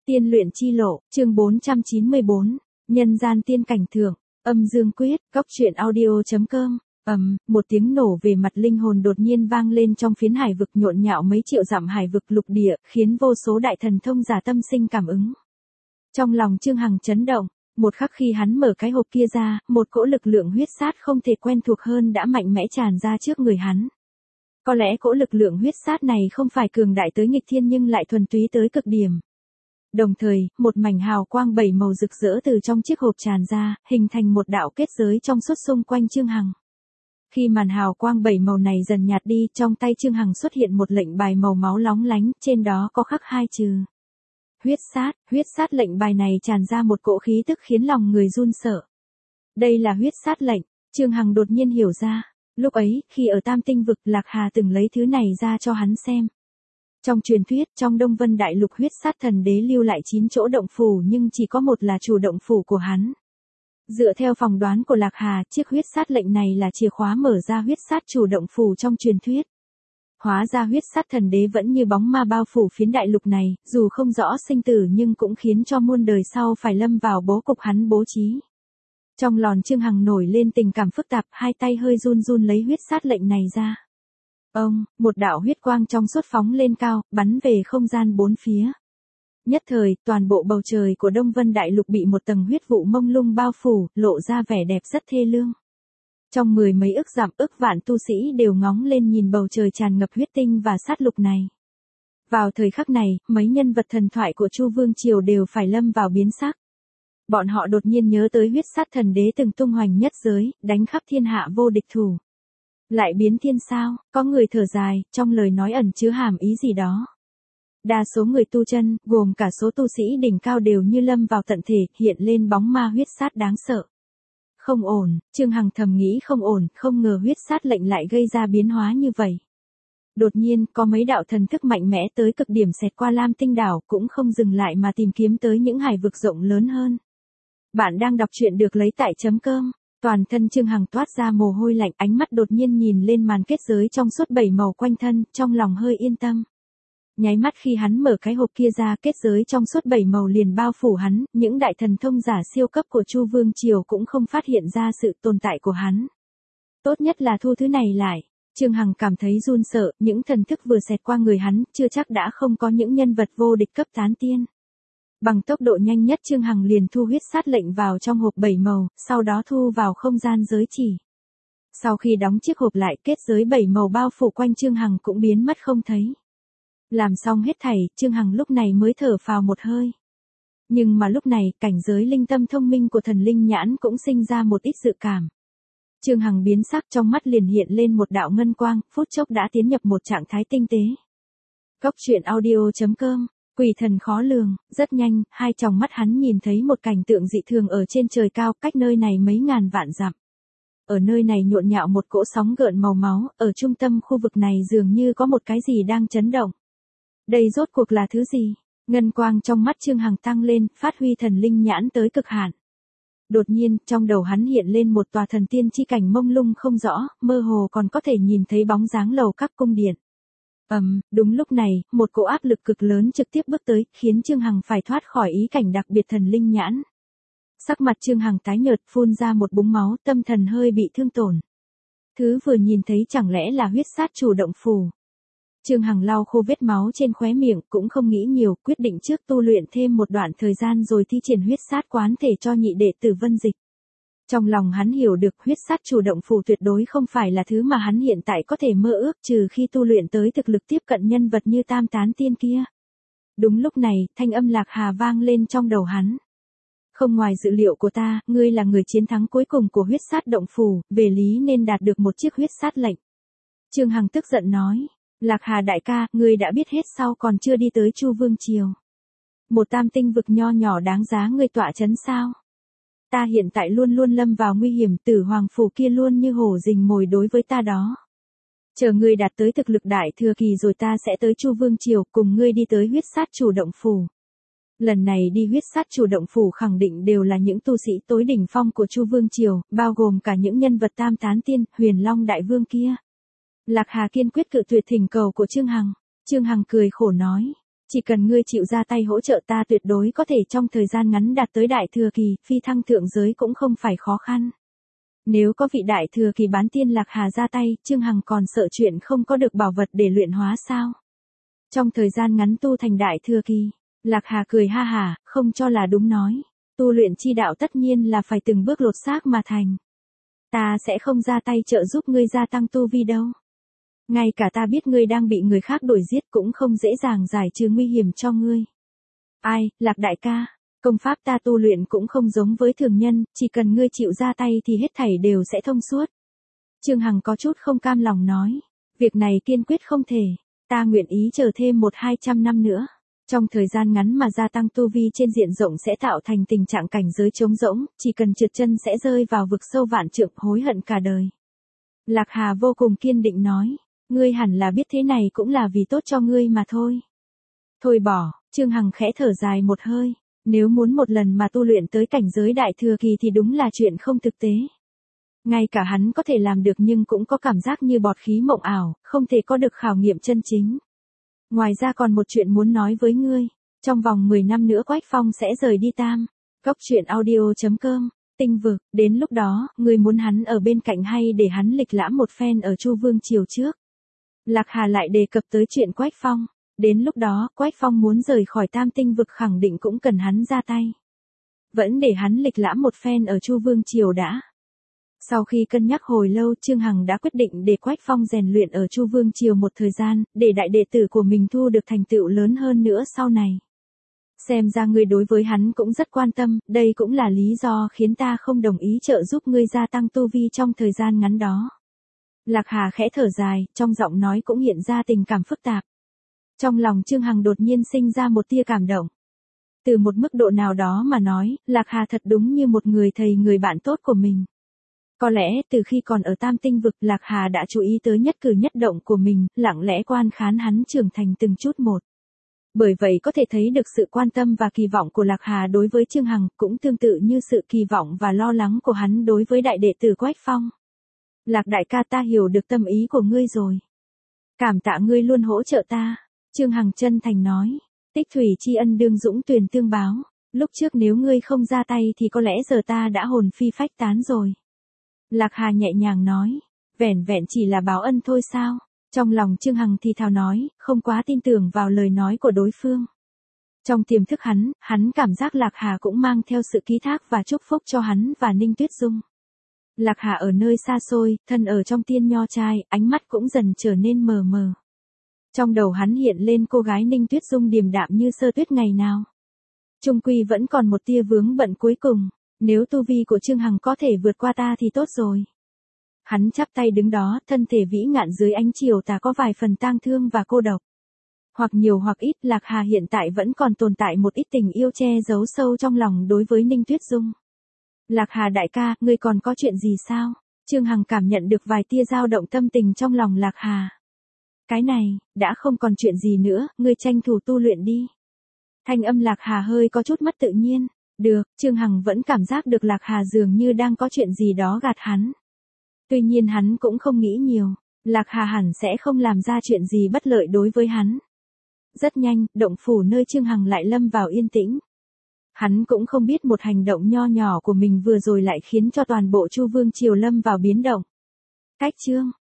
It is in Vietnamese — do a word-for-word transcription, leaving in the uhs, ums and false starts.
Tiên luyện chi lộ, chương bốn trăm chín mươi bốn, nhân gian tiên cảnh thượng, âm dương quyết, góc truyện audio.com. Ầm, một tiếng nổ về mặt linh hồn đột nhiên vang lên trong phiến hải vực nhộn nhạo mấy triệu dặm hải vực lục địa, khiến vô số đại thần thông giả tâm sinh cảm ứng. Trong lòng Trương Hằng chấn động, một khắc khi hắn mở cái hộp kia ra, một cỗ lực lượng huyết sát không thể quen thuộc hơn đã mạnh mẽ tràn ra trước người hắn. Có lẽ cỗ lực lượng huyết sát này không phải cường đại tới nghịch thiên nhưng lại thuần túy tới cực điểm. Đồng thời, một mảnh hào quang bảy màu rực rỡ từ trong chiếc hộp tràn ra, hình thành một đạo kết giới trong suốt xung quanh Trương Hằng. Khi màn hào quang bảy màu này dần nhạt đi, trong tay Trương Hằng xuất hiện một lệnh bài màu máu lóng lánh, trên đó có khắc hai chữ. Huyết sát, huyết sát lệnh bài này tràn ra một cỗ khí tức khiến lòng người run sợ. Đây là huyết sát lệnh, Trương Hằng đột nhiên hiểu ra, lúc ấy, khi ở Tam Tinh vực Lạc Hà từng lấy thứ này ra cho hắn xem. Trong truyền thuyết, trong Đông Vân Đại Lục huyết sát thần đế lưu lại chín chỗ động phủ nhưng chỉ có một là chủ động phủ của hắn. Dựa theo phỏng đoán của Lạc Hà, chiếc huyết sát lệnh này là chìa khóa mở ra huyết sát chủ động phủ trong truyền thuyết. Hóa ra huyết sát thần đế vẫn như bóng ma bao phủ phiến đại lục này, dù không rõ sinh tử nhưng cũng khiến cho muôn đời sau phải lâm vào bố cục hắn bố trí. Trong lòn Trương Hằng nổi lên tình cảm phức tạp, hai tay hơi run run lấy huyết sát lệnh này ra. Ông, một đạo huyết quang trong suốt phóng lên cao, bắn về không gian bốn phía. Nhất thời, toàn bộ bầu trời của Đông Vân Đại Lục bị một tầng huyết vụ mông lung bao phủ, lộ ra vẻ đẹp rất thê lương. Trong mười mấy ức dặm ức vạn tu sĩ đều ngóng lên nhìn bầu trời tràn ngập huyết tinh và sát lục này. Vào thời khắc này, mấy nhân vật thần thoại của Chu Vương Triều đều phải lâm vào biến sắc. Bọn họ đột nhiên nhớ tới huyết sát thần đế từng tung hoành nhất giới, đánh khắp thiên hạ vô địch thủ. Lại biến thiên sao, có người thở dài, trong lời nói ẩn chứa hàm ý gì đó. Đa số người tu chân, gồm cả số tu sĩ đỉnh cao đều như lâm vào tận thể, hiện lên bóng ma huyết sát đáng sợ. Không ổn, Trương Hằng thầm nghĩ không ổn, không ngờ huyết sát lệnh lại gây ra biến hóa như vậy. Đột nhiên, có mấy đạo thần thức mạnh mẽ tới cực điểm xẹt qua Lam Tinh đảo, cũng không dừng lại mà tìm kiếm tới những hải vực rộng lớn hơn. Bạn đang đọc truyện được lấy tại chấm cơm. Toàn thân Trương Hằng toát ra mồ hôi lạnh, ánh mắt đột nhiên nhìn lên màn kết giới trong suốt bảy màu quanh thân, trong lòng hơi yên tâm. Nháy mắt khi hắn mở cái hộp kia ra, kết giới trong suốt bảy màu liền bao phủ hắn, những đại thần thông giả siêu cấp của Chu Vương Triều cũng không phát hiện ra sự tồn tại của hắn. Tốt nhất là thu thứ này lại. Trương Hằng cảm thấy run sợ, những thần thức vừa xẹt qua người hắn, chưa chắc đã không có những nhân vật vô địch cấp tán tiên. Bằng tốc độ nhanh nhất Trương Hằng liền thu huyết sát lệnh vào trong hộp bảy màu, sau đó thu vào không gian giới chỉ. Sau khi đóng chiếc hộp lại, kết giới bảy màu bao phủ quanh Trương Hằng cũng biến mất không thấy. Làm xong hết thảy, Trương Hằng lúc này mới thở phào một hơi. Nhưng mà lúc này, cảnh giới linh tâm thông minh của thần linh nhãn cũng sinh ra một ít dự cảm. Trương Hằng biến sắc, trong mắt liền hiện lên một đạo ngân quang, phút chốc đã tiến nhập một trạng thái tinh tế. Góc truyện audio.com. Quỷ thần khó lường, rất nhanh, hai tròng mắt hắn nhìn thấy một cảnh tượng dị thường ở trên trời cao, cách nơi này mấy ngàn vạn dặm. Ở nơi này nhộn nhạo một cỗ sóng gợn màu máu, ở trung tâm khu vực này dường như có một cái gì đang chấn động. Đây rốt cuộc là thứ gì? Ngân quang trong mắt Trương Hằng tăng lên, phát huy thần linh nhãn tới cực hạn. Đột nhiên, trong đầu hắn hiện lên một tòa thần tiên chi cảnh mông lung không rõ, mơ hồ còn có thể nhìn thấy bóng dáng lầu các cung điện. Ầm, um, đúng lúc này, một cỗ áp lực cực lớn trực tiếp bước tới, khiến Trương Hằng phải thoát khỏi ý cảnh đặc biệt thần linh nhãn. Sắc mặt Trương Hằng tái nhợt, phun ra một búng máu, tâm thần hơi bị thương tổn. Thứ vừa nhìn thấy chẳng lẽ là huyết sát chủ động phù. Trương Hằng lau khô vết máu trên khóe miệng, cũng không nghĩ nhiều, quyết định trước tu luyện thêm một đoạn thời gian rồi thi triển huyết sát quán thể cho nhị đệ tử Vân Dịch. Trong lòng hắn hiểu được huyết sát chủ động phù tuyệt đối không phải là thứ mà hắn hiện tại có thể mơ ước trừ khi tu luyện tới thực lực tiếp cận nhân vật như Tam Tán Tiên kia. Đúng lúc này, thanh âm Lạc Hà vang lên trong đầu hắn. Không ngoài dự liệu của ta, ngươi là người chiến thắng cuối cùng của huyết sát động phù, về lý nên đạt được một chiếc huyết sát lệnh. Trương Hằng tức giận nói, Lạc Hà đại ca, ngươi đã biết hết sao còn chưa đi tới Chu Vương Triều. Một tam tinh vực nho nhỏ đáng giá ngươi tọa chấn sao? Ta hiện tại luôn luôn lâm vào nguy hiểm, Tử Hoàng phủ kia luôn như hổ rình mồi đối với ta đó. Chờ ngươi đạt tới thực lực đại thừa kỳ rồi ta sẽ tới Chu Vương Triều cùng ngươi đi tới huyết sát chủ động phủ. Lần này đi huyết sát chủ động phủ khẳng định đều là những tu sĩ tối đỉnh phong của Chu Vương Triều, bao gồm cả những nhân vật Tam Tán Tiên, Huyền Long Đại Vương kia. Lạc Hà kiên quyết cự tuyệt thỉnh cầu của Trương Hằng. Trương Hằng cười khổ nói, Chỉ cần ngươi chịu ra tay hỗ trợ ta tuyệt đối có thể trong thời gian ngắn đạt tới đại thừa kỳ, phi thăng thượng giới cũng không phải khó khăn. Nếu có vị đại thừa kỳ bán tiên Lạc Hà ra tay, Trương Hằng còn sợ chuyện không có được bảo vật để luyện hóa sao? Trong thời gian ngắn tu thành đại thừa kỳ, Lạc Hà cười ha hả, không cho là đúng nói. Tu luyện chi đạo tất nhiên là phải từng bước lột xác mà thành. Ta sẽ không ra tay trợ giúp ngươi gia tăng tu vi đâu. Ngay cả ta biết ngươi đang bị người khác đuổi giết cũng không dễ dàng giải trừ nguy hiểm cho ngươi. Ai, Lạc đại ca, công pháp ta tu luyện cũng không giống với thường nhân, chỉ cần ngươi chịu ra tay thì hết thảy đều sẽ thông suốt. Trương Hằng có chút không cam lòng nói, việc này kiên quyết không thể, ta nguyện ý chờ thêm một hai trăm năm nữa. Trong thời gian ngắn mà gia tăng tu vi trên diện rộng sẽ tạo thành tình trạng cảnh giới trống rỗng, chỉ cần trượt chân sẽ rơi vào vực sâu vạn trượng hối hận cả đời. Lạc Hà vô cùng kiên định nói, ngươi hẳn là biết thế này cũng là vì tốt cho ngươi mà thôi. Thôi bỏ, Trương Hằng khẽ thở dài một hơi, nếu muốn một lần mà tu luyện tới cảnh giới đại thừa kỳ thì đúng là chuyện không thực tế. Ngay cả hắn có thể làm được nhưng cũng có cảm giác như bọt khí mộng ảo, không thể có được khảo nghiệm chân chính. Ngoài ra còn một chuyện muốn nói với ngươi, trong vòng mười năm nữa Quách Phong sẽ rời đi Tam. Cốc truyện audio chấm com, tinh vực, đến lúc đó, ngươi muốn hắn ở bên cạnh hay để hắn lịch lãm một phen ở Chu Vương Triều trước. Lạc Hà lại đề cập tới chuyện Quách Phong, đến lúc đó, Quách Phong muốn rời khỏi Tam tinh vực khẳng định cũng cần hắn ra tay. Vẫn để hắn lịch lãm một phen ở Chu Vương Triều đã. Sau khi cân nhắc hồi lâu, Trương Hằng đã quyết định để Quách Phong rèn luyện ở Chu Vương Triều một thời gian, để đại đệ tử của mình thu được thành tựu lớn hơn nữa sau này. Xem ra ngươi đối với hắn cũng rất quan tâm, đây cũng là lý do khiến ta không đồng ý trợ giúp ngươi gia tăng tu vi trong thời gian ngắn đó. Lạc Hà khẽ thở dài, trong giọng nói cũng hiện ra tình cảm phức tạp. Trong lòng Trương Hằng đột nhiên sinh ra một tia cảm động. Từ một mức độ nào đó mà nói, Lạc Hà thật đúng như một người thầy người bạn tốt của mình. Có lẽ từ khi còn ở Tam tinh vực, Lạc Hà đã chú ý tới nhất cử nhất động của mình, lặng lẽ quan khán hắn trưởng thành từng chút một. Bởi vậy có thể thấy được sự quan tâm và kỳ vọng của Lạc Hà đối với Trương Hằng, cũng tương tự như sự kỳ vọng và lo lắng của hắn đối với đại đệ tử Quách Phong. Lạc đại ca, ta hiểu được tâm ý của ngươi rồi. Cảm tạ ngươi luôn hỗ trợ ta. Trương Hằng chân thành nói, tích thủy tri ân đương dũng tuyền tương báo, lúc trước nếu ngươi không ra tay thì có lẽ giờ ta đã hồn phi phách tán rồi. Lạc Hà nhẹ nhàng nói, vẻn vẹn chỉ là báo ân thôi sao? Trong lòng Trương Hằng thì thào nói, không quá tin tưởng vào lời nói của đối phương. Trong tiềm thức hắn, hắn cảm giác Lạc Hà cũng mang theo sự ký thác và chúc phúc cho hắn và Ninh Tuyết Dung. Lạc Hà ở nơi xa xôi, thân ở trong tiên nho trai, ánh mắt cũng dần trở nên mờ mờ. Trong đầu hắn hiện lên cô gái Ninh Tuyết Dung điềm đạm như sơ tuyết ngày nào. Trung quy vẫn còn một tia vướng bận cuối cùng, nếu tu vi của Trương Hằng có thể vượt qua ta thì tốt rồi. Hắn chắp tay đứng đó, thân thể vĩ ngạn dưới ánh chiều tà có vài phần tang thương và cô độc. Hoặc nhiều hoặc ít, Lạc Hà hiện tại vẫn còn tồn tại một ít tình yêu che giấu sâu trong lòng đối với Ninh Tuyết Dung. Lạc Hà đại ca, ngươi còn có chuyện gì sao? Trương Hằng cảm nhận được vài tia dao động tâm tình trong lòng Lạc Hà. Cái này, đã không còn chuyện gì nữa, ngươi tranh thủ tu luyện đi. Thanh âm Lạc Hà hơi có chút mất tự nhiên. Được, Trương Hằng vẫn cảm giác được Lạc Hà dường như đang có chuyện gì đó gạt hắn. Tuy nhiên hắn cũng không nghĩ nhiều, Lạc Hà hẳn sẽ không làm ra chuyện gì bất lợi đối với hắn. Rất nhanh, động phủ nơi Trương Hằng lại lâm vào yên tĩnh. Hắn cũng không biết một hành động nho nhỏ của mình vừa rồi lại khiến cho toàn bộ Chu Vương Triều lâm vào biến động. Cách chương